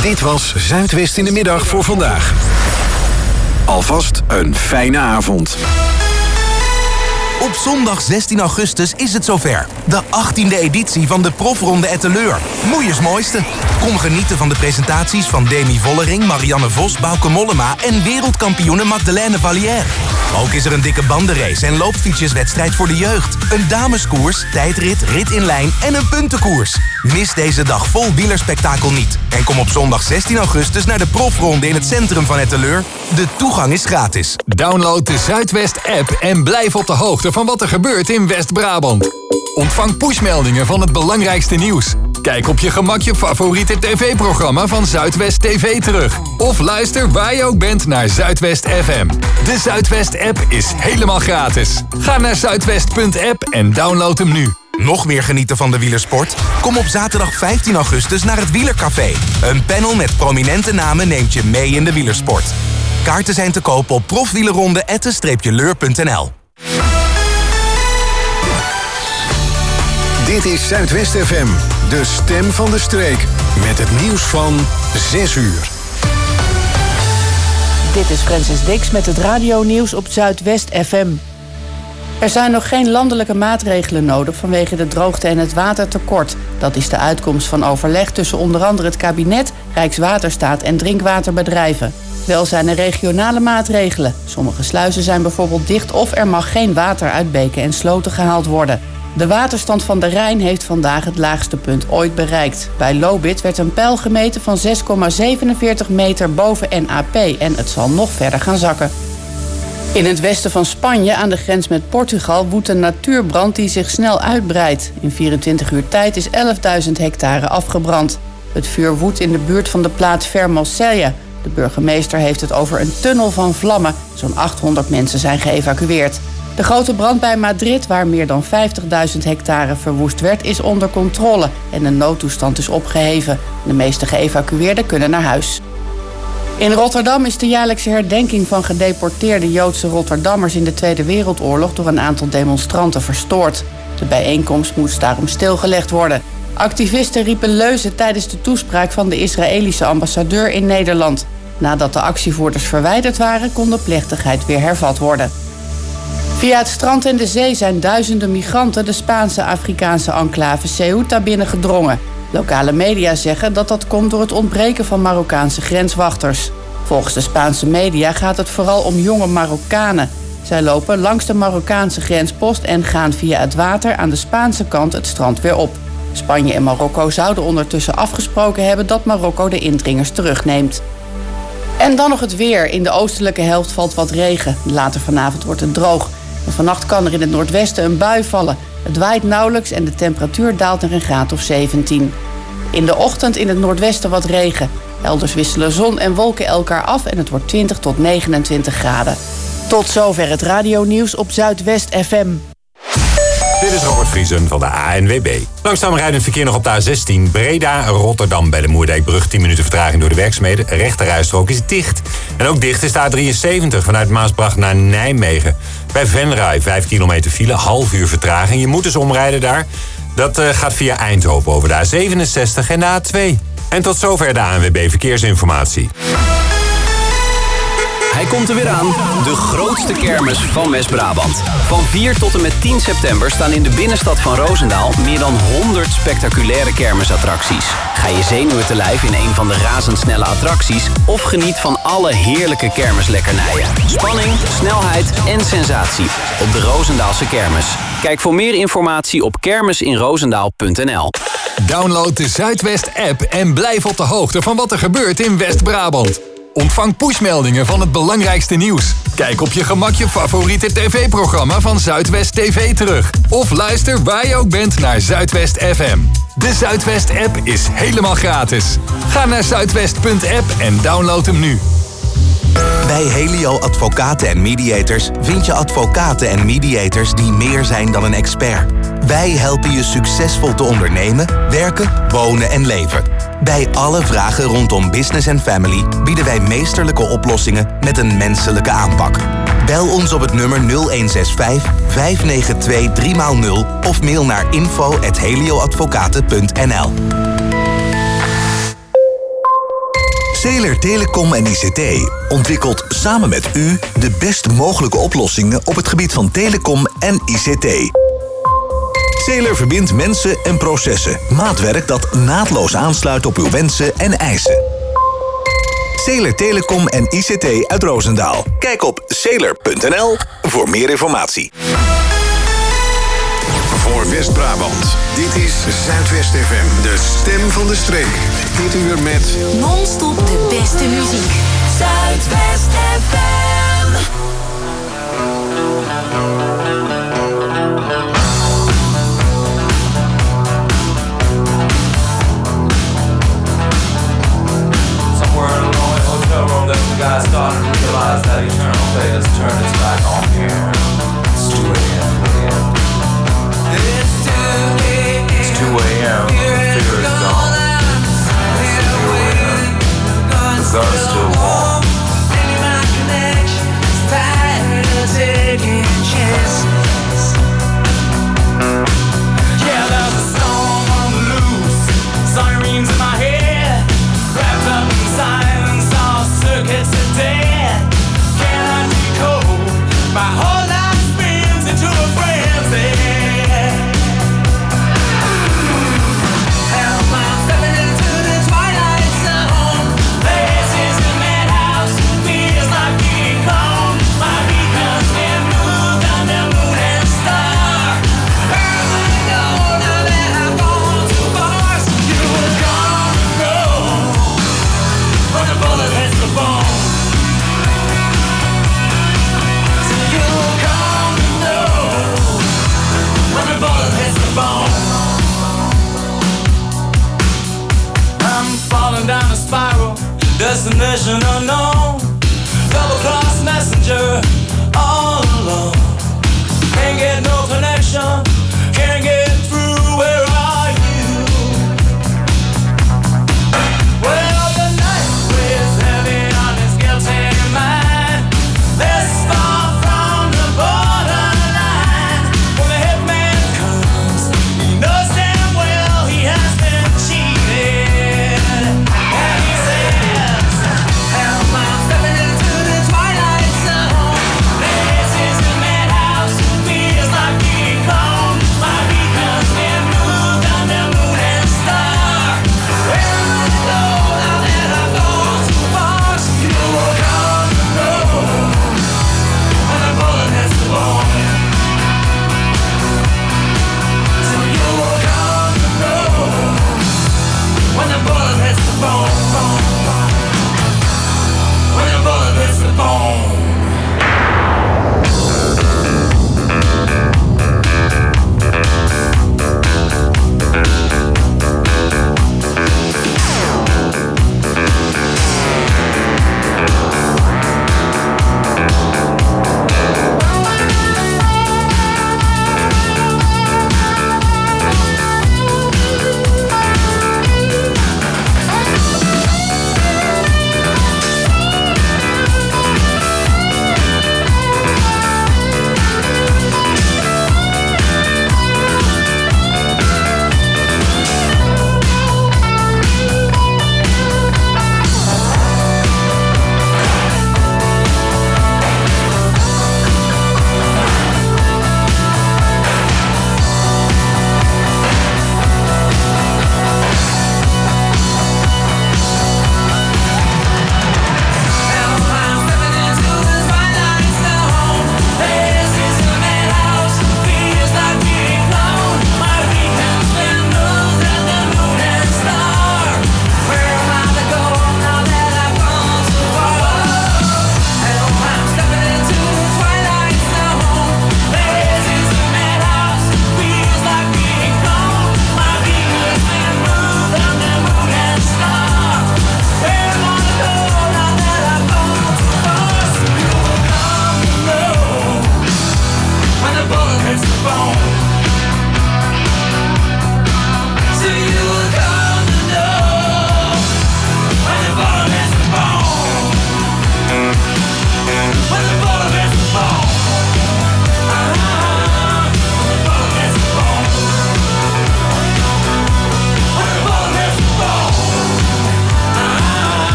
Dit was Zuidwest in de middag voor vandaag. Alvast een fijne avond. Op zondag 16 augustus is het zover. De 18e editie van de Profronde Etteleur. Moeiers mooiste. Kom genieten van de presentaties van Demi Vollering, Marianne Vos, Bauke Mollema en wereldkampioene Magdalene Vallière. Ook is er een dikke bandenrace en loopfietsjeswedstrijd voor de jeugd. Een dameskoers, tijdrit, rit in lijn en een puntenkoers. Mis deze dag vol wielerspektakel niet. En kom op zondag 16 augustus naar de Profronde in het centrum van Etteleur. De toegang is gratis. Download de Zuidwest-app en blijf op de hoogte van wat er gebeurt in West-Brabant. Ontvang pushmeldingen van het belangrijkste nieuws. Kijk op je gemak je favoriete tv-programma van Zuidwest TV terug. Of luister waar je ook bent naar Zuidwest FM. De Zuidwest-app is helemaal gratis. Ga naar zuidwest.app en download hem nu. Nog meer genieten van de wielersport? Kom op zaterdag 15 augustus naar het Wielercafé. Een panel met prominente namen neemt je mee in de wielersport. Kaarten zijn te koop op profwielerronde@leur.nl. Dit is Zuidwest FM, de stem van de streek. Met het nieuws van 6 uur. Dit is Francis Dix met het radionieuws op Zuidwest FM. Er zijn nog geen landelijke maatregelen nodig vanwege de droogte en het watertekort. Dat is de uitkomst van overleg tussen onder andere het kabinet, Rijkswaterstaat en drinkwaterbedrijven. Wel zijn er regionale maatregelen. Sommige sluizen zijn bijvoorbeeld dicht of er mag geen water uit beken en sloten gehaald worden. De waterstand van de Rijn heeft vandaag het laagste punt ooit bereikt. Bij Lobith werd een peil gemeten van 6,47 meter boven NAP en het zal nog verder gaan zakken. In het westen van Spanje, aan de grens met Portugal, woedt een natuurbrand die zich snel uitbreidt. In 24 uur tijd is 11.000 hectare afgebrand. Het vuur woedt in de buurt van de plaats Fermosella. De burgemeester heeft het over een tunnel van vlammen. Zo'n 800 mensen zijn geëvacueerd. De grote brand bij Madrid, waar meer dan 50.000 hectare verwoest werd, is onder controle en een noodtoestand is opgeheven. De meeste geëvacueerden kunnen naar huis. In Rotterdam is de jaarlijkse herdenking van gedeporteerde Joodse Rotterdammers in de Tweede Wereldoorlog door een aantal demonstranten verstoord. De bijeenkomst moest daarom stilgelegd worden. Activisten riepen leuzen tijdens de toespraak van de Israëlische ambassadeur in Nederland. Nadat de actievoerders verwijderd waren, kon de plechtigheid weer hervat worden. Via het strand en de zee zijn duizenden migranten de Spaanse Afrikaanse enclave Ceuta binnengedrongen. Lokale media zeggen dat dat komt door het ontbreken van Marokkaanse grenswachters. Volgens de Spaanse media gaat het vooral om jonge Marokkanen. Zij lopen langs de Marokkaanse grenspost en gaan via het water aan de Spaanse kant het strand weer op. Spanje en Marokko zouden ondertussen afgesproken hebben dat Marokko de indringers terugneemt. En dan nog het weer. In de oostelijke helft valt wat regen. Later vanavond wordt het droog. En vannacht kan er in het noordwesten een bui vallen. Het waait nauwelijks en de temperatuur daalt naar een graad of 17. In de ochtend in het noordwesten wat regen. Elders wisselen zon en wolken elkaar af en het wordt 20 tot 29 graden. Tot zover het radionieuws op Zuidwest FM. Dit is Robert Vriesen van de ANWB. Langzaam rijdend verkeer nog op de A16 Breda-Rotterdam bij de Moerdijkbrug. 10 minuten vertraging door de werkzaamheden. Rechterrijstrook is dicht. En ook dicht is de A73 vanuit Maasbracht naar Nijmegen. Bij Venray 5 kilometer file, half uur vertraging. Je moet dus omrijden daar. Dat gaat via Eindhoven over de A67 en de A2. En tot zover de ANWB Verkeersinformatie. Hij komt er weer aan, de grootste kermis van West-Brabant. Van 4 tot en met 10 september staan in de binnenstad van Roosendaal meer dan 100 spectaculaire kermisattracties. Ga je zenuwen te lijf in een van de razendsnelle attracties of geniet van alle heerlijke kermislekkernijen. Spanning, snelheid en sensatie op de Roosendaalse kermis. Kijk voor meer informatie op kermisinroosendaal.nl. Download de Zuidwest-app en blijf op de hoogte van wat er gebeurt in West-Brabant. Ontvang pushmeldingen van het belangrijkste nieuws. Kijk op je gemak je favoriete tv-programma van Zuidwest TV terug. Of luister waar je ook bent naar Zuidwest FM. De Zuidwest-app is helemaal gratis. Ga naar zuidwest.app en download hem nu. Bij Helio Advocaten en Mediators vind je advocaten en mediators die meer zijn dan een expert. Wij helpen je succesvol te ondernemen, werken, wonen en leven. Bij alle vragen rondom business en family bieden wij meesterlijke oplossingen met een menselijke aanpak. Bel ons op het nummer 0165 592 3x0 of mail naar info@helioadvocaten.nl. Zeeler Telecom en ICT ontwikkelt samen met u de best mogelijke oplossingen op het gebied van telecom en ICT. Zeeler verbindt mensen en processen. Maatwerk dat naadloos aansluit op uw wensen en eisen. Zeeler Telecom en ICT uit Roosendaal. Kijk op zeeler.nl voor meer informatie. Voor West-Brabant. Dit is Zuidwest FM, de stem van de streek. Dit uur met non-stop de beste muziek. Zuidwest FM. Somewhere in a lonely hotel room, that the guy started to realize that eternal fate has turned its back on here. It's 2 a.m. It's 2 a.m. The fear is gone. It's a new winter. The gun's still warm. Yeah, there's a storm on the loose. Sirens in my head. Wrapped up in silence, all circuits are dead. Cannot decode. My whole life spins into a frenzy. Down a spiral, destination unknown. Double cross messenger, all alone. Can't get no connection, can't get through. Where are you? Well, the night weighs heavy on his guilty mind. This far from the borderline. When the hitman comes, he knows damn well he has been cheated. My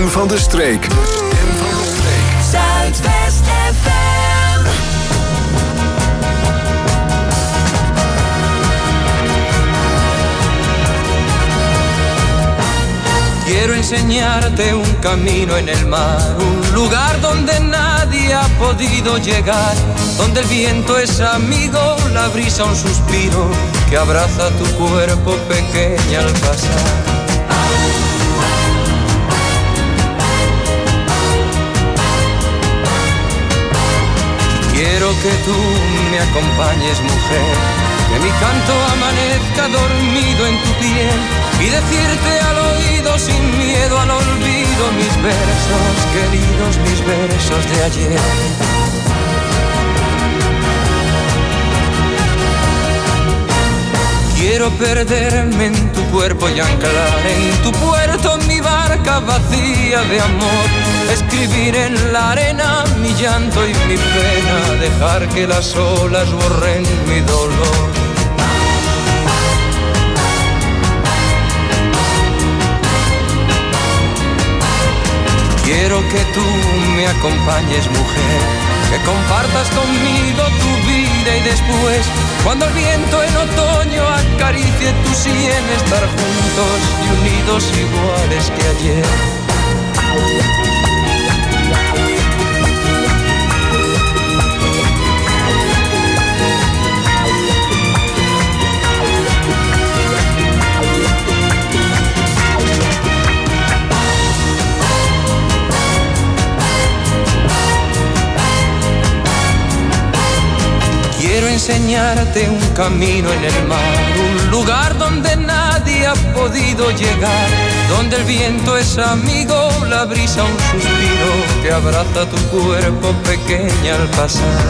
stem van de streek. Zuidwest FM. Quiero enseñarte un camino en el mar, un lugar donde nadie ha podido llegar, donde el viento es amigo, la brisa un suspiro que abraza tu cuerpo pequeña al pasar. Quiero que tú me acompañes, mujer, que mi canto amanezca dormido en tu piel y decirte al oído sin miedo al olvido mis versos, queridos, mis versos de ayer. Quiero perderme en tu cuerpo y anclar en tu puerto mi barca vacía de amor, escribir en la arena mi llanto y mi pena, dejar que las olas borren mi dolor. Quiero que tú me acompañes, mujer, que compartas conmigo tu vida y después, cuando el viento en otoño acaricie tu sien, estar juntos y unidos iguales que ayer. Quiero enseñarte un camino en el mar, un lugar donde nadie ha podido llegar, donde el viento es amigo, la brisa un suspiro que abraza tu cuerpo pequeña al pasar.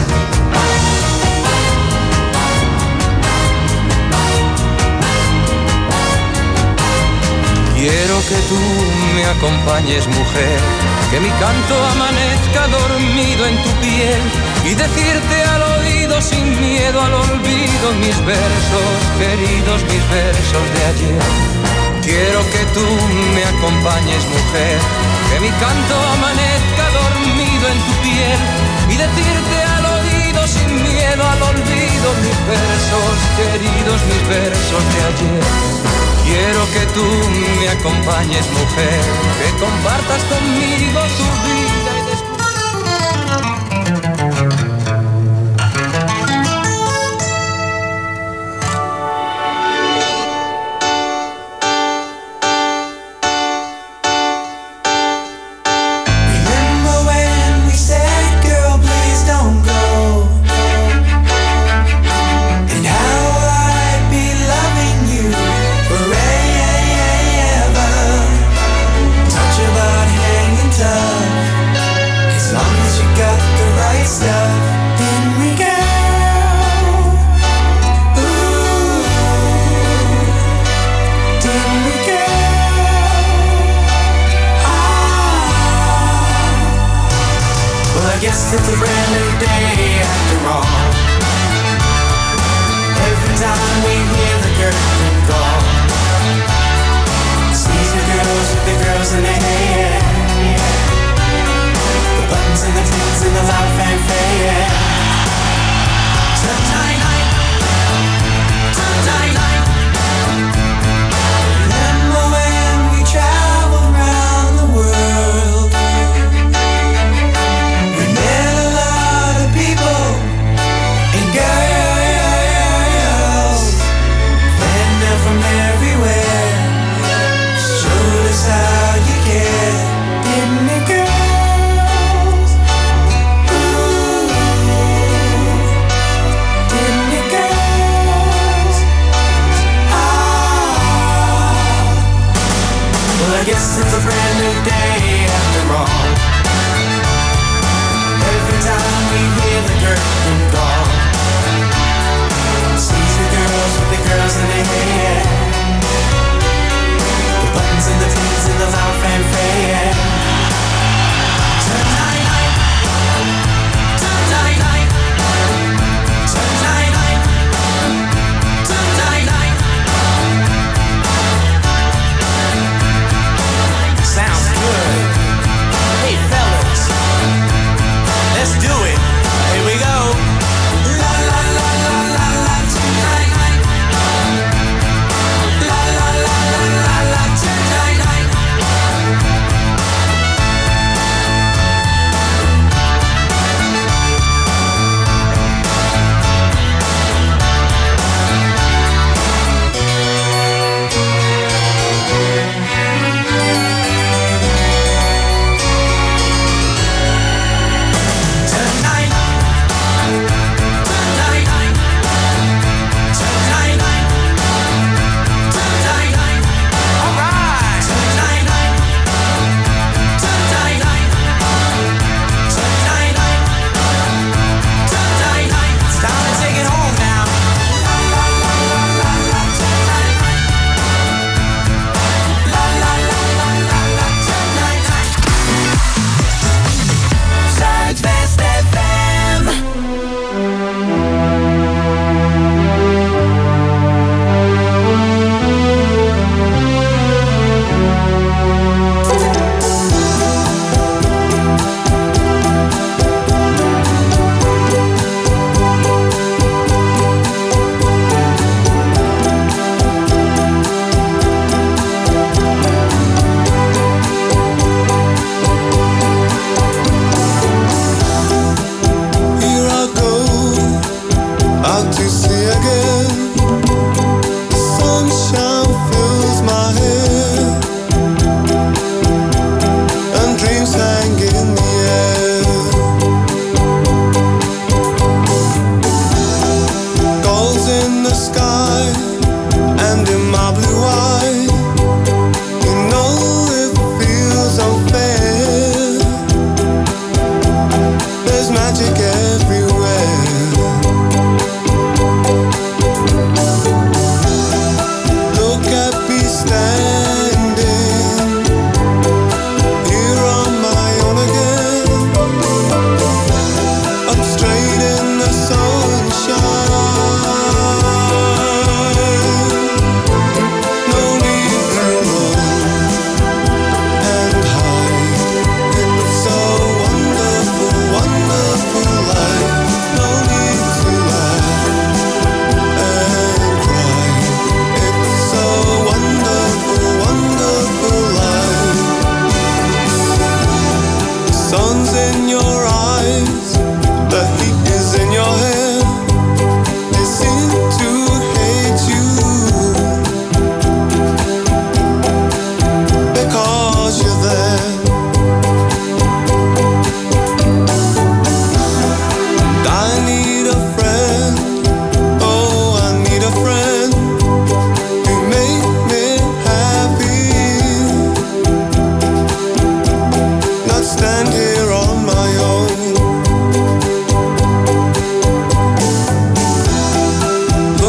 Quiero que tú me acompañes, mujer, que mi canto amanezca dormido en tu piel y decirte al oído sin miedo al olvido mis versos, queridos, mis versos de ayer. Quiero que tú me acompañes, mujer, que mi canto amanezca dormido en tu piel y decirte al oído sin miedo al olvido mis versos, queridos, mis versos de ayer. Quiero que tú me acompañes, mujer, que compartas conmigo tu vida y después. Remember when we said, girl, please don't go, and how I'd be loving you forever. Touch about hanging tough, as long as you got the right stuff. Then we go. Ooh, then we go. Well, I guess it's a brand new day after all. Every time we hear the curtain call, sees the girls with the girls in their hair, the buttons and the tins and the loud fanfare. Tonight, tonight. Remember when we traveled around the world? We met a lot of people and girls, and they're from everywhere. Showed us how you care, didn't it, girls? Ooh, didn't it, girls? Ah, well, I guess it's a brand new day after all. Every time we hear the curtain call, sees the girls with the girls in their hair, the buttons and the tins and the loud fanfare. Tonight, tonight, tonight, tonight. Sounds good.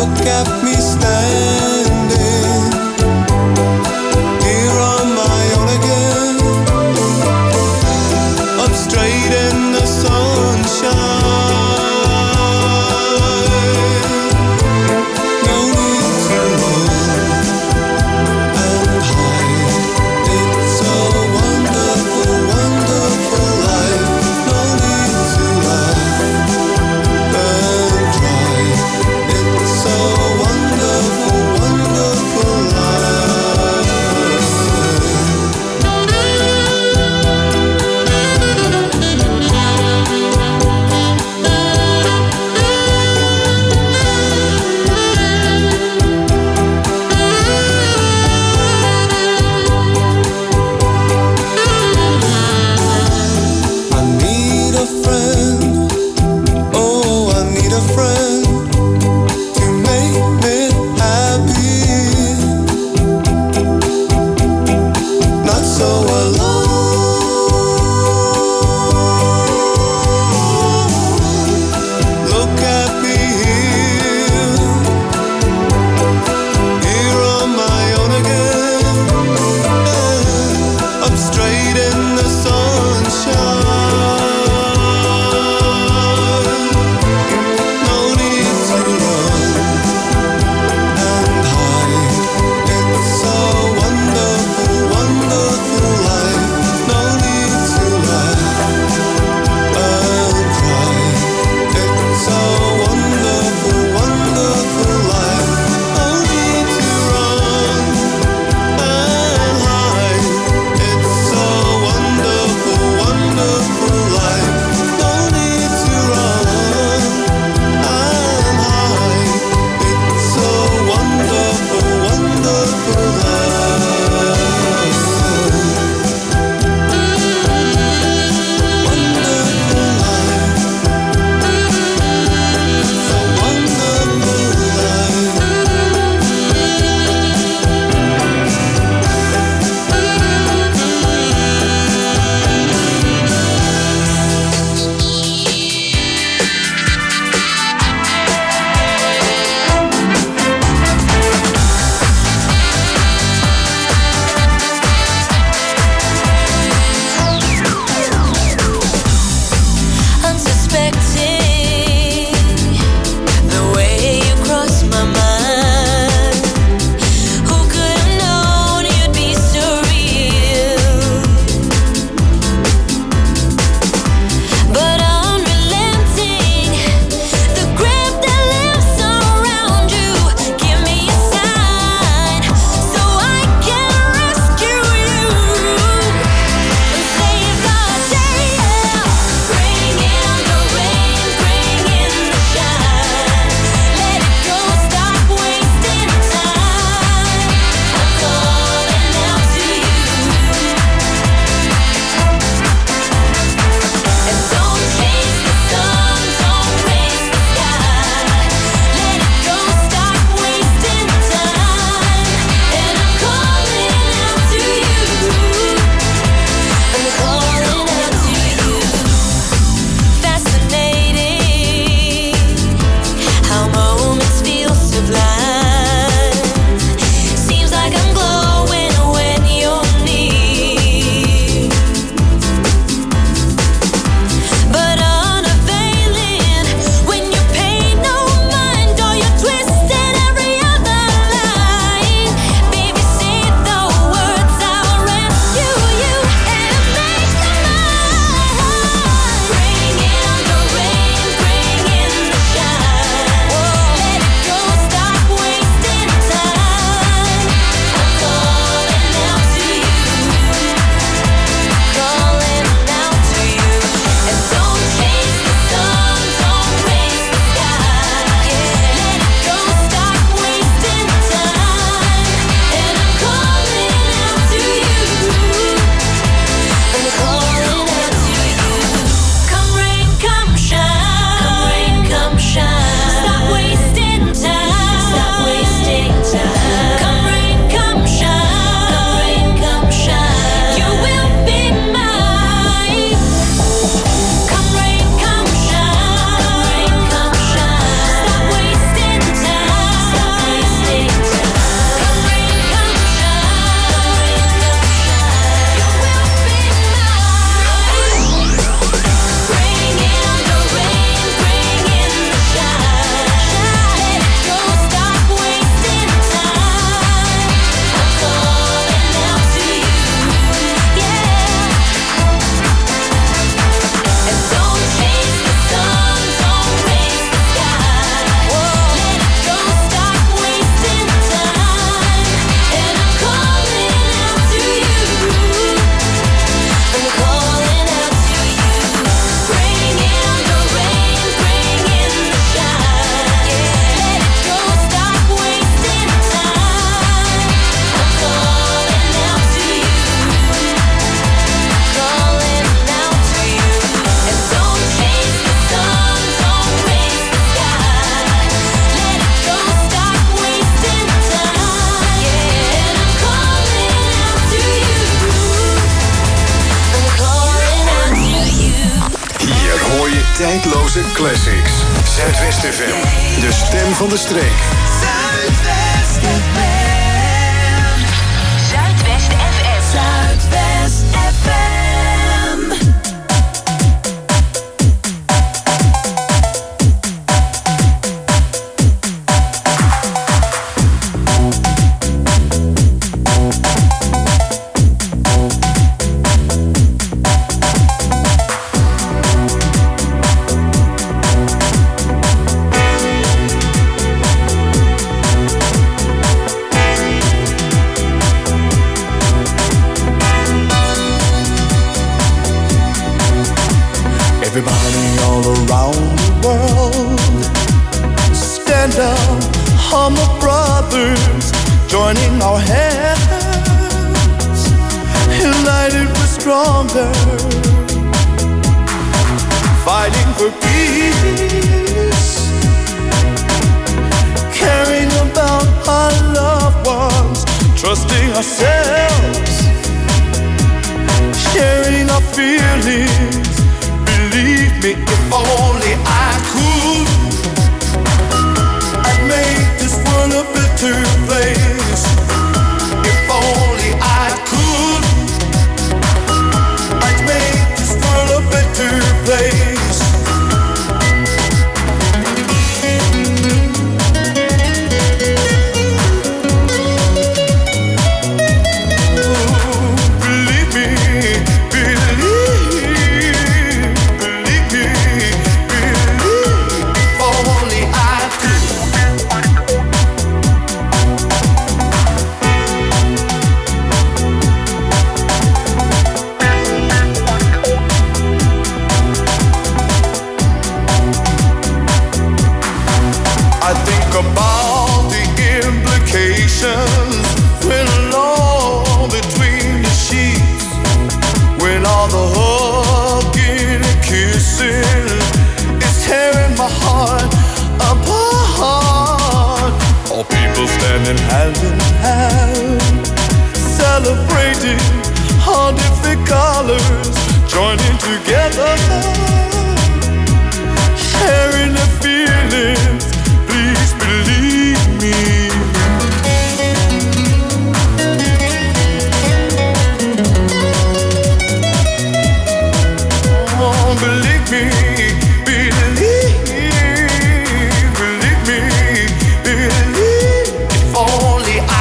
kept me standing here on my own again, up straight in the sunshine. No need to run and hide. It's a wonderful, wonderful life. No need to laugh and cry. It's a wonderful Tijdloze classics. Zuidwest FM. De stem van de streek. Zuidwest FM. Zuidwest FM. Zuidwest FM. Everybody all around the world, stand up, humble brothers, joining our hands, united we're stronger, fighting for peace, caring about our loved ones, trusting ourselves, sharing our feelings. Believe me, if only I could, I'd make this world a better place. If only I could, I'd make this world a better place. Believe me, about the implications when alone between the sheets, when all the hugging and kissing is tearing my heart apart. All people standing hand in hand, celebrating all different colors, joining together, sharing their feelings. Please believe me. Oh, believe me, believe me, believe. If only I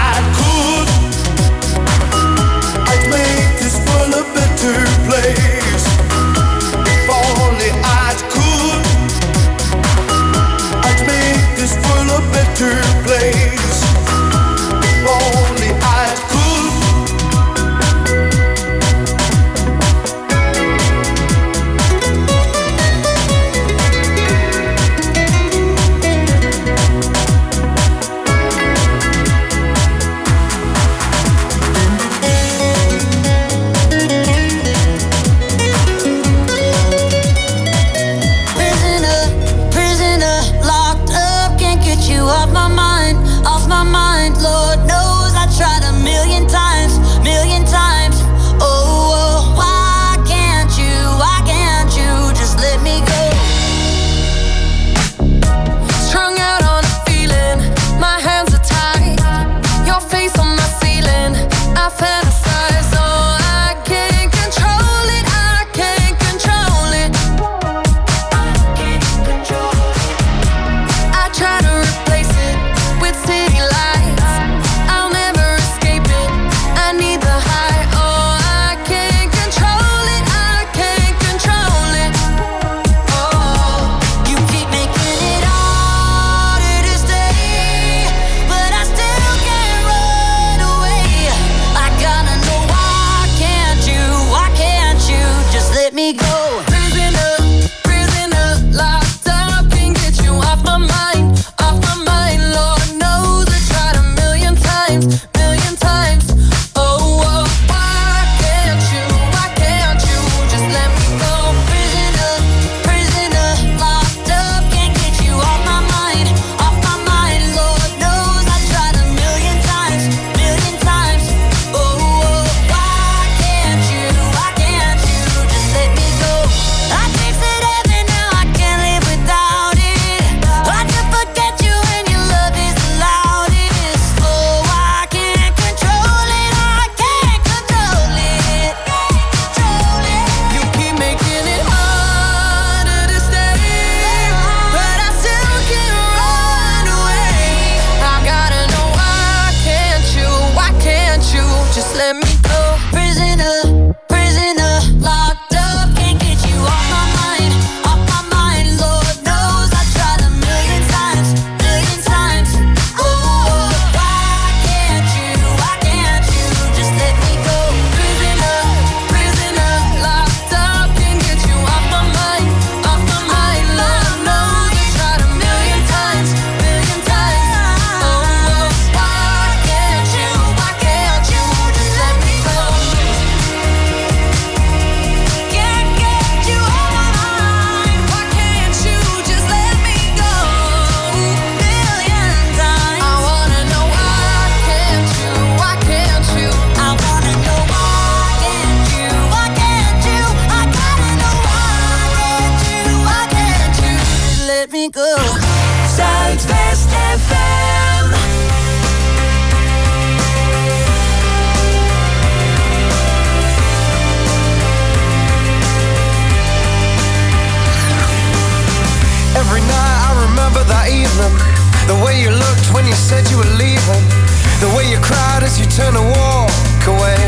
words when you said you were leaving, the way you cried as you turned to walk away.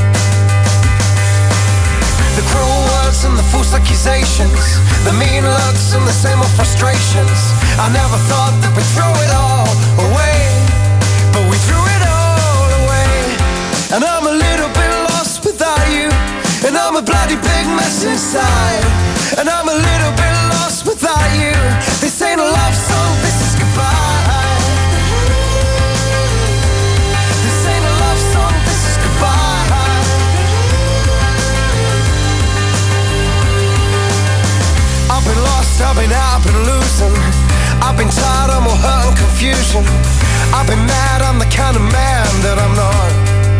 The cruel words and the false accusations, the mean looks and the same old frustrations. I never thought that we'd throw it all away, but we threw it all away. And I'm a little bit lost without you, and I'm a bloody big mess inside. And I'm a little bit lost without you. This ain't a love song, this is goodbye. This ain't a love song, this is goodbye. I've been lost, I've been out, I've been losing. I've been tired, I'm all hurt and confusion. I've been mad, I'm the kind of man that I'm not.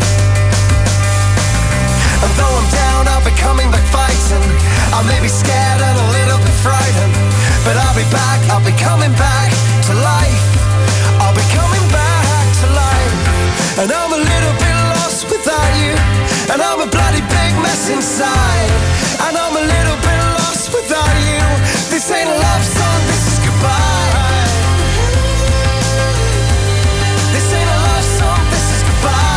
And though I'm down, I'll be coming back fighting. I may be scared and a little bit frightened, but I'll be back, I'll be coming back to life. I'll be coming back to life. And I'm a little bit lost without you, and I'm a bloody big mess inside. And I'm a little bit lost without you. This ain't a love song, this is goodbye. This ain't a love song, this is goodbye.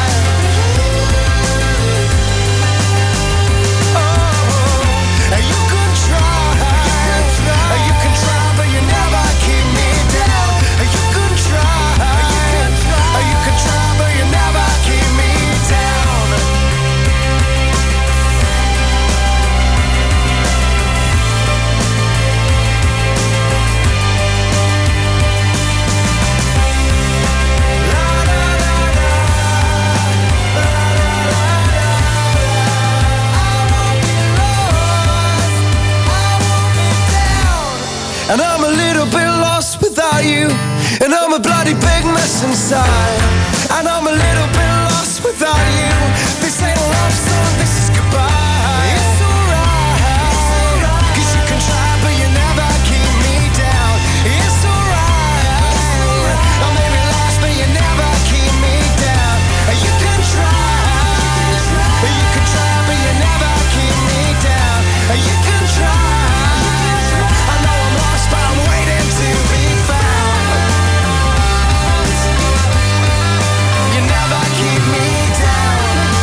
And I'm a little bit lost without you, and I'm a bloody big mess inside. And I'm a little bit lost without you. This ain't a love song, this is goodbye. It's alright, 'cause you can try but you never keep me down. It's alright, I may be lost but you never keep me down. You can try but you never keep me down. You can try. Keep me down.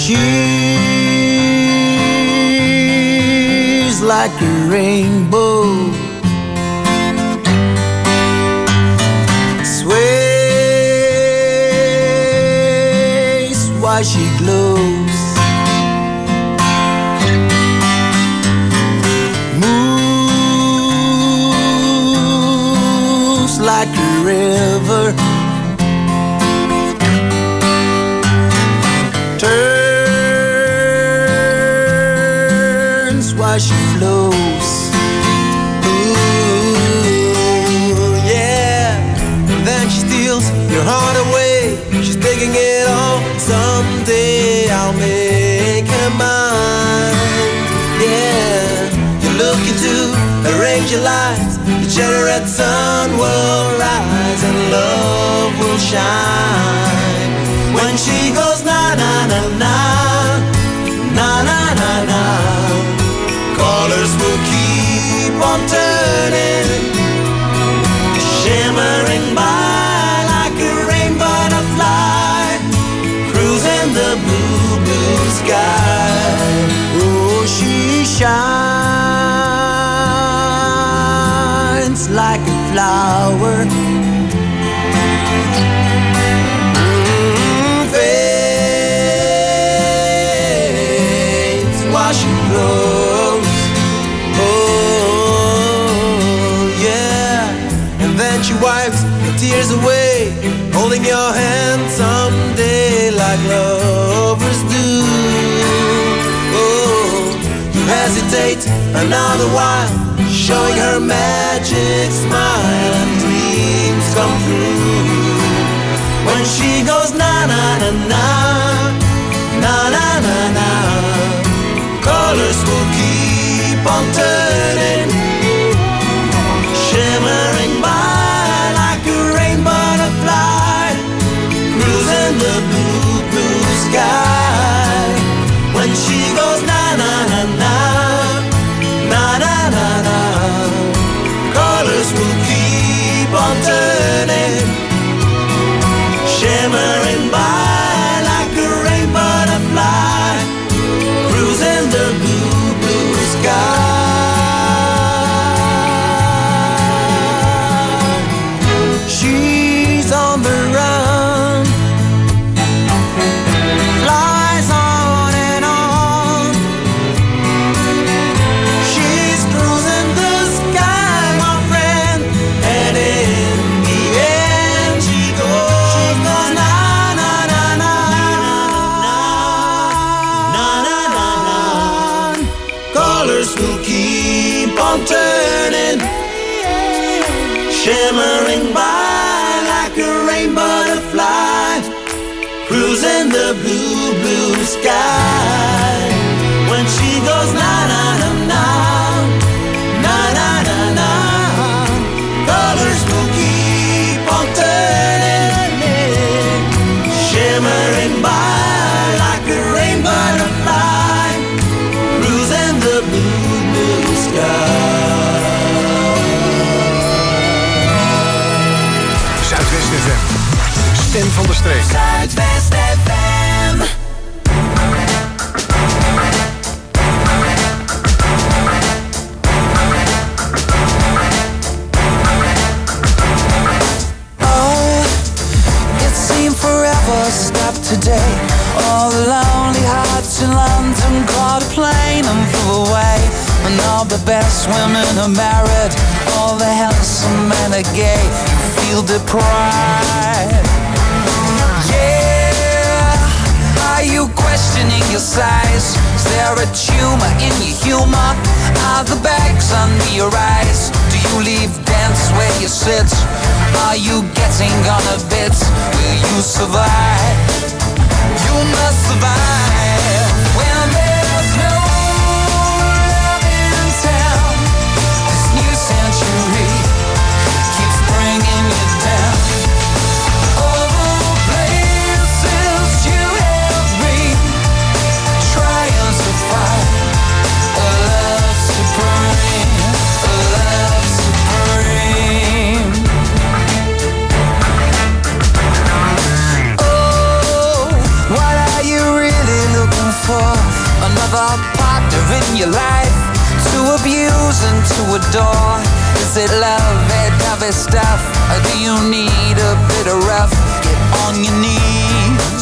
She's like a rainbow, sways while she glows, moves like a river, turns while she flows. Ooh, yeah. And then she steals your heart away. She's taking it all. Someday I'll make her mine. Yeah. You look into her angel eyes. The cherry-red sun will rise and love will shine. When she goes na na na na, na na na na, colors will keep on turning, shimmering by like a rain butterfly, cruising the blue, blue sky. Oh, she shines like a flower, fades while she grows. Oh, yeah. And then she wipes the tears away, holding your hand someday like lovers do. Oh, you hesitate another while, showing her magic smile and dreams come true. When she goes na na na na, na na na na, colors will keep on turning, shimmering by like a rain butterfly, cruising the blue, blue sky. When she goes na na na na, na na na na, colors will keep on turning, shimmering by like a rain butterfly, cruising the blue, blue sky. She's on the run, flies on and on. She's cruising the sky, my friend, and in the end she goes na na na na na, na na na na. Colors will keep on turning, shimmering by like a rain butterfly, cruising the blue, blue sky. When she goes na na na na, na na na na, colors will keep on turning, shimmering by like a rain butterfly, cruising the blue, blue sky. Zuidwest FM. Stem van de streek. Zuidwest FM. Oh, it seemed forever stopped today. All the lonely hearts in London caught a plane and flew away. And all the best women are married, all the handsome men are gay. You feel deprived. Yeah, are you questioning your size? Is there a tumor in your humor? Are the bags under your eyes? Do you leave dance where you sit? Are you getting on a bit? Will you survive? You must survive when there's no love in town. This new century keeps bringing you down. All the places you have been, trying to find a love supreme, a love supreme. Oh, what are you really looking another partner in your life to abuse and to adore? Is it love, that dovey stuff? Or do you need a bit of rough? Get on your knees.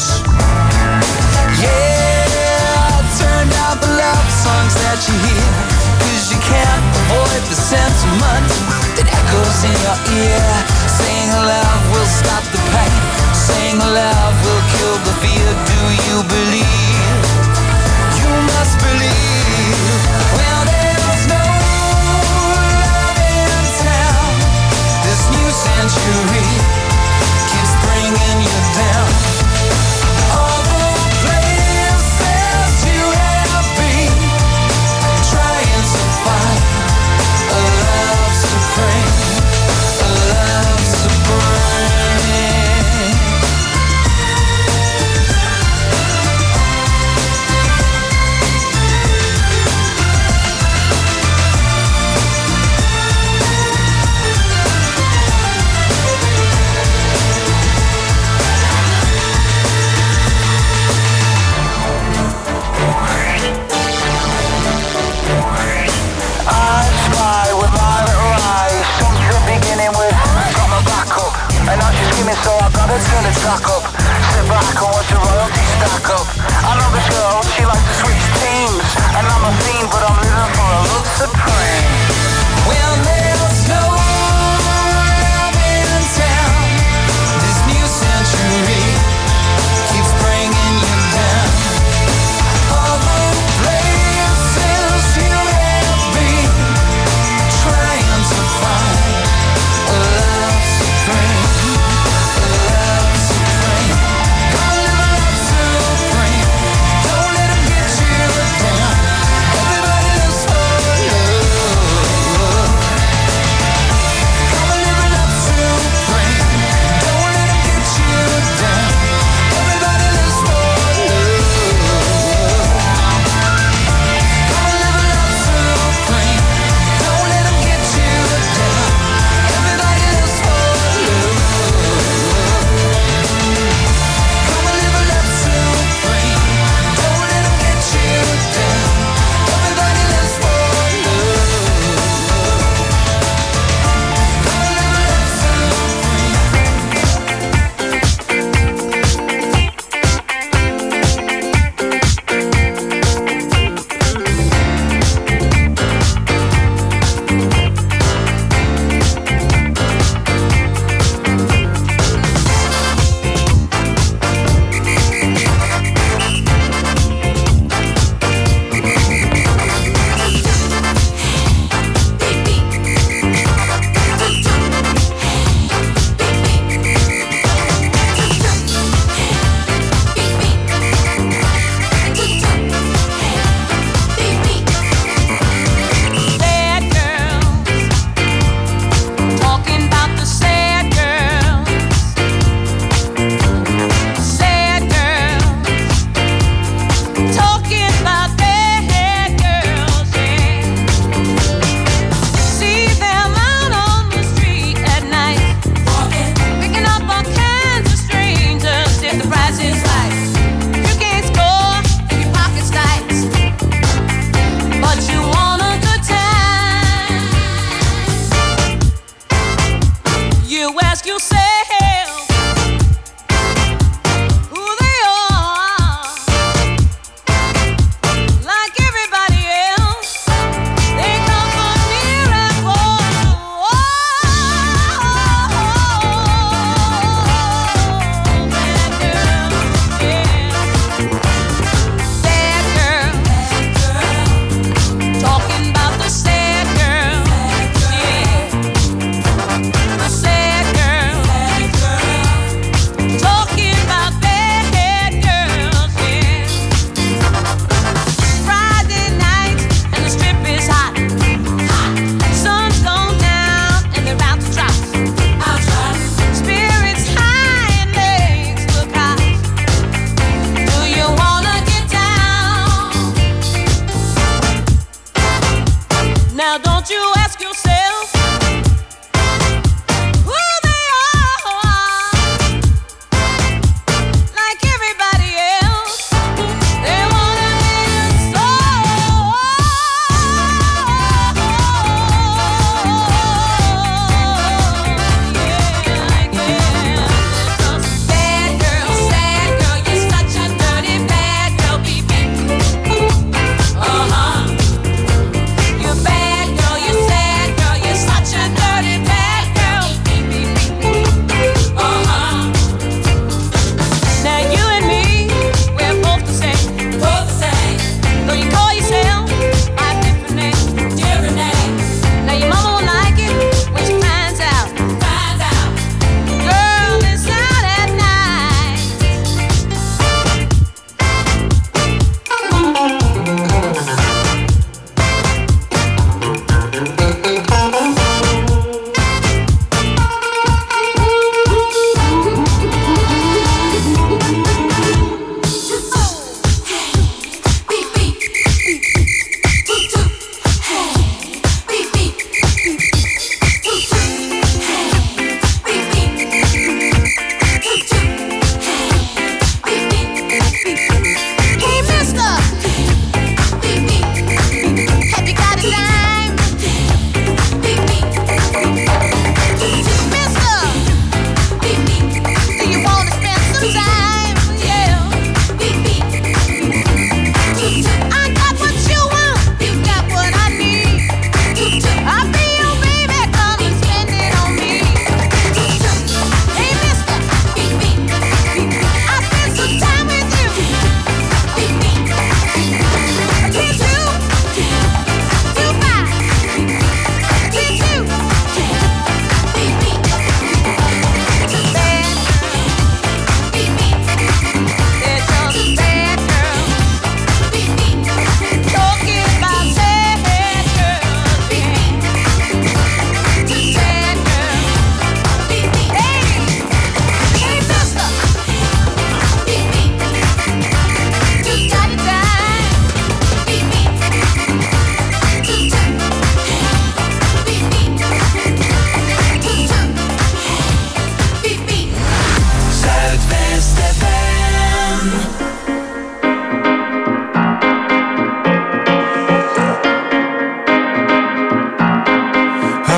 Yeah, turn down the love songs that you hear, 'cause you can't avoid the sentiment that echoes in your ear. Saying love will stop the pain, saying love will kill the fear. Do you believe? You must believe. Well, there's no love in town. This new century keeps bringing you down. All the places you have been, trying to find a love supreme, a love supreme. I spy with my little eyes, something beginning with got my back up, and now she's screaming, so I gotta turn the track up. Sit back and watch the royalty stack up. I know this girl, she likes to switch teams, and I'm a fiend, but I'm living for a love supreme. Well, there's no love in town. This new century keeps bringing you down. All the places you have been, trying to find a love supreme, a love supreme. Gonna live a love supreme. Don't let 'em get you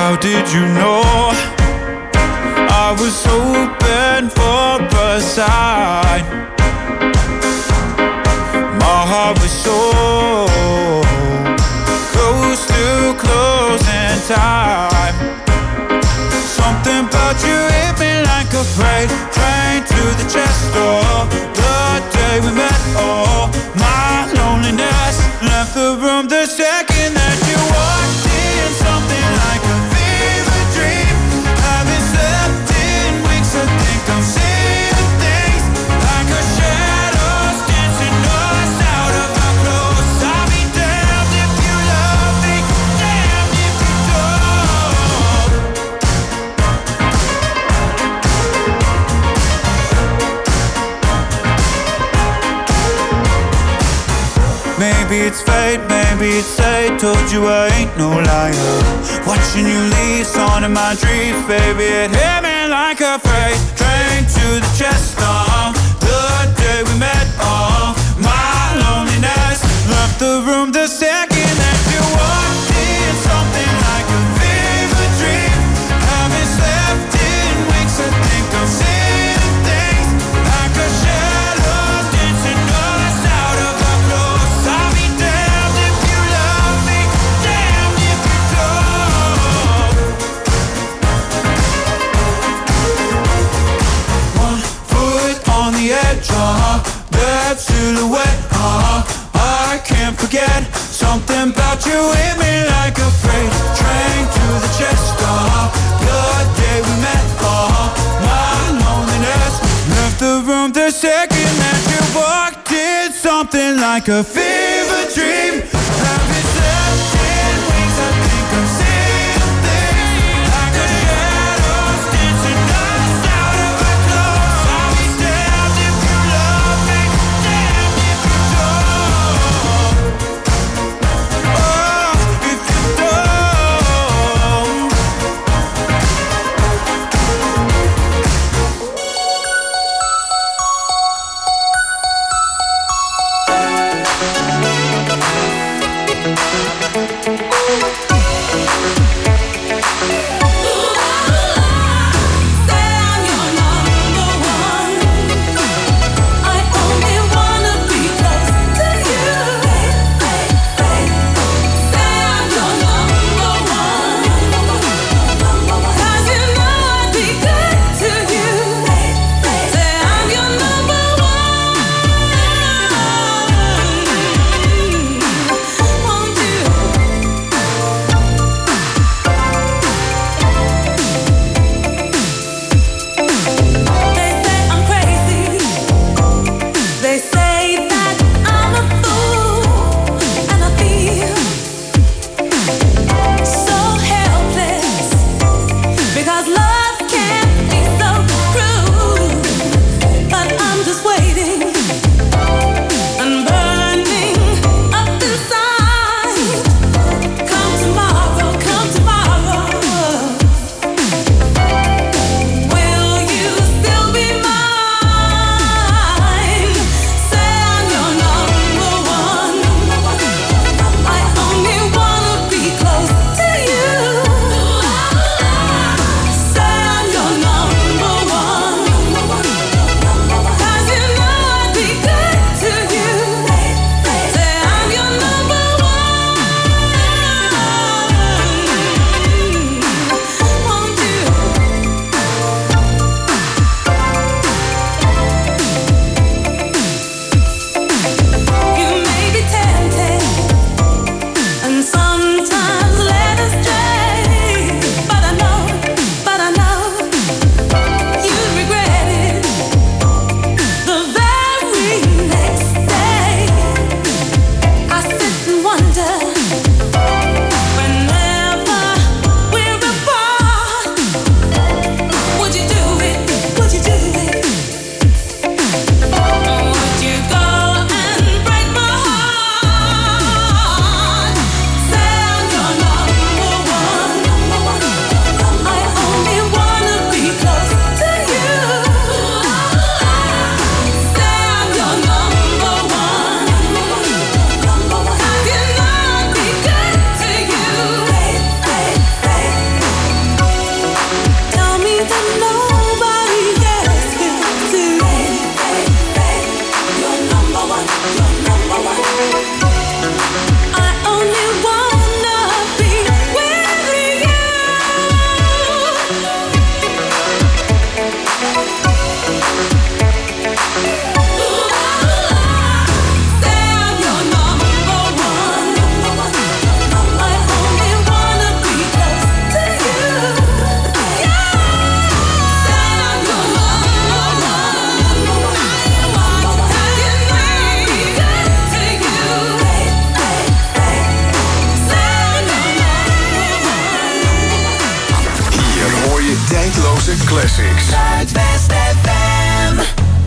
How did you know? I was hoping for a sign. My heart was so close to closing time. Something about you hit me like a freight train to the chest door. The day we met, oh, my loneliness left the room the second that you walked in. Something like a fever dream. Haven't slept in weeks, I think I'm seeing things like a shadows dancing us out of our clothes. I'll be damned if you love me, damned if you don't. Maybe it's fate, maybe it's fate. Told you I ain't no liar. Watching you leave, on in my dreams, baby, it hit me like a freight train to the chest. The day we met, my loneliness left the room the second that you walked in. Something like a fever dream. Haven't slept in weeks, I think I'm seeing things like a shadow dancing us out of our clothes. I'll be damned if you love me, damned if you don't. One foot on the edge, that silhouette, I can't forget. Something about you hit me like a freight train to the chest. The day we met, my loneliness left the room the second that you walked in. Something like a fever dream. Haven't slept in weeks, I think I'm seeing things like a shadows dancing us out of our clothes. I'll be damned if you love me, damned if you don't. Oh, if you don't. Classics. Zuidwest FM.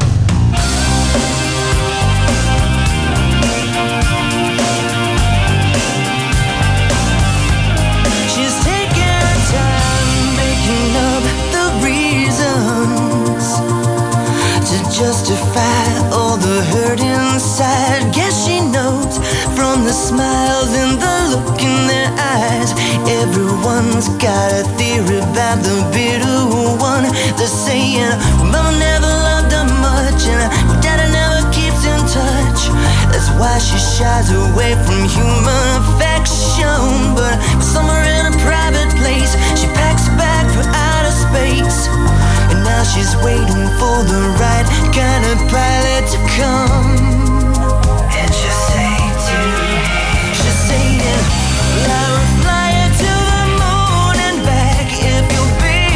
She's taking her time making up the reasons to justify all the hurt inside. Guess she knows from the smiles and the look in their eyes. Everyone's got a theory about the bitter one. They're saying, Mama never loved her much, and Daddy never keeps in touch. That's why she shies away from human affection. But somewhere in a private place, she packs a bag for outer space. And now she's waiting for the right kind of pilot to come. And she'll say to me, she's saying, I'll fly you to the moon and back if you'll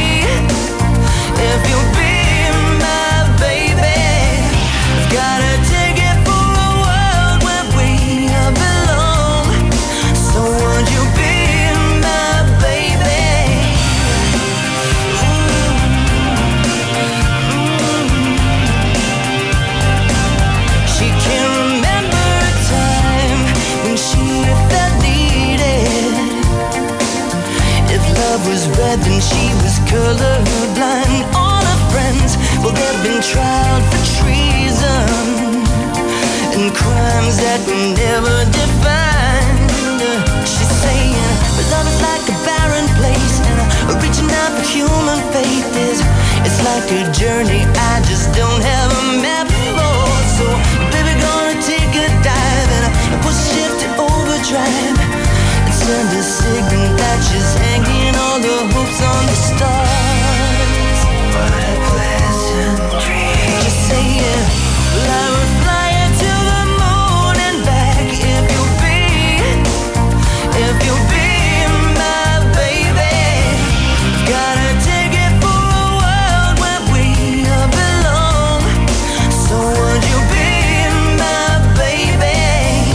be my baby. I've got a ticket for a world where we belong. So would you be my baby? She can't remember a time when she felt needed. If love was red, then she was colorblind. All her friends, well, they've been tried for treason and crimes that were never defined. She's saying, but love is like a barren place, and reaching out for human faith it's like a journey I just don't have a map for. So, baby, gonna take a dive and push shift to overdrive and send a signal that she's hanging all the hopes on the stars. What a pleasant dream. Just saying, well, I will fly you to the moon and back if you'll be my baby. Got a ticket for a world where we belong. So would you be my baby?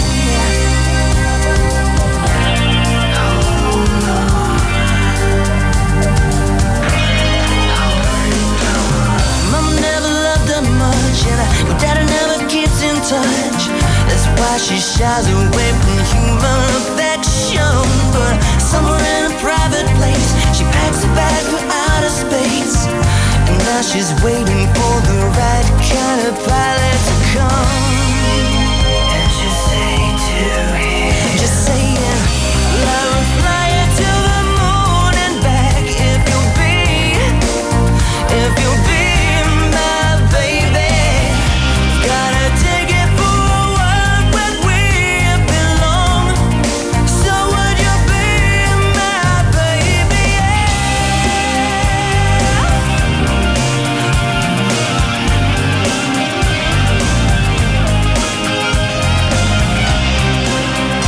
Mama never loved her much, and your daddy never keeps in touch. That's why she shies away from human affection. But somewhere in a private place, she packs a bag for outer space. And now she's waiting for the right kind of pilot to come.